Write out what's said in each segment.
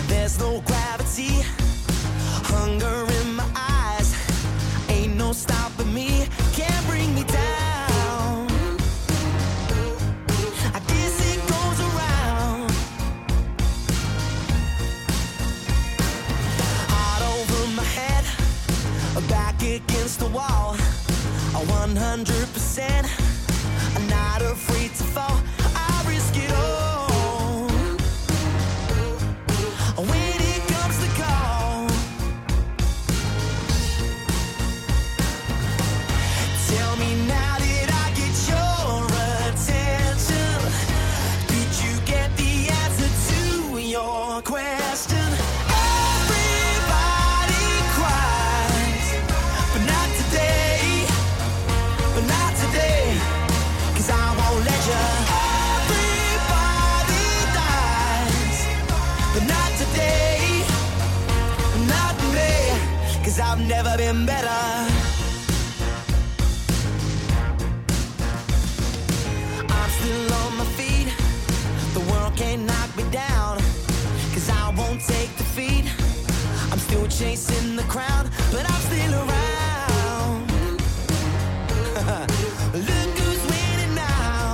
There's no gravity, hunger in my eyes. Ain't no stopping me, can't bring me down. I guess it goes around. Heart over my head, back against the wall. 100%, I'm not afraid to fall. I risk it all. When it comes to call, tell me now, did I get your attention? Did you get the answer to your question? Everybody cries, but not today. But not today, 'cause I won't let you. Everybody dies, but not today. Not me, 'cause I've never been better. I'm still on my feet, the world can't knock me down, 'cause I won't take defeat. I'm still chasing the crown, but I'm still around. Look who's winning now.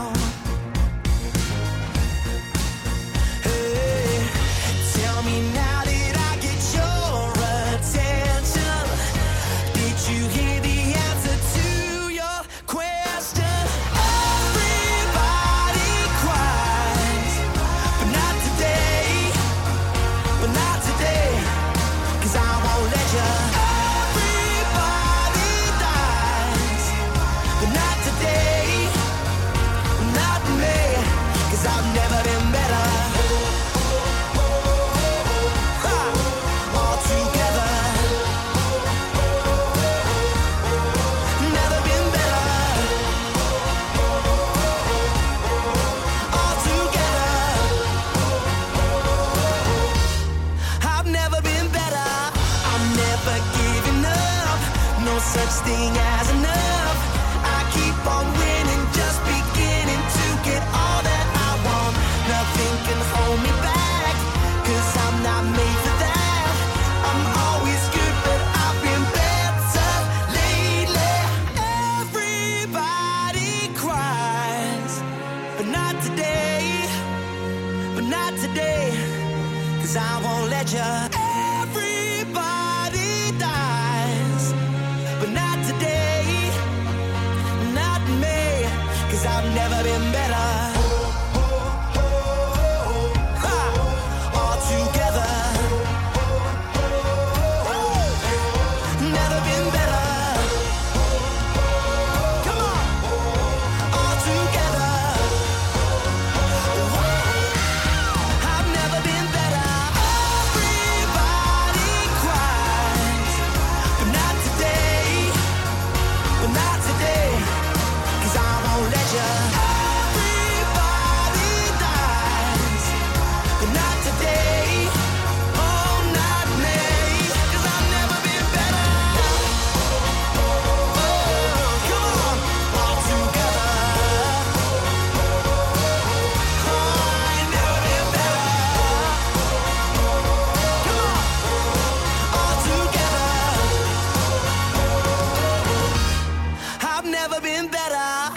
Hey, tell me now, did I get your attention? Did you hear the answer to your question? Everybody cries, but not today. But not today, 'cause I won't let you. Everybody dies, but not today, not me, 'cause I've never been better. Ha! All together, never been better. All together, I've never been better. I'm never giving up, no such thing as enough. I keep on winning, just beginning to get all that I want. Nothing can hold me back, 'cause I'm not made for that. I'm always good, but I've been better lately. Everybody cries, but not today. But not today, 'cause I won't let you. Everybody dies, but not today. Not me, 'cause I've never been better. Ha! All together, never been better. Come on, all together. I've never been better. Everybody cries, but not today. But not today, 'cause I won't let you. Everybody dies, but not today. Oh, not me, 'cause I've never been better. Oh, come on, all together. Oh, I ain't never been better. Come on, all together. I've never been better.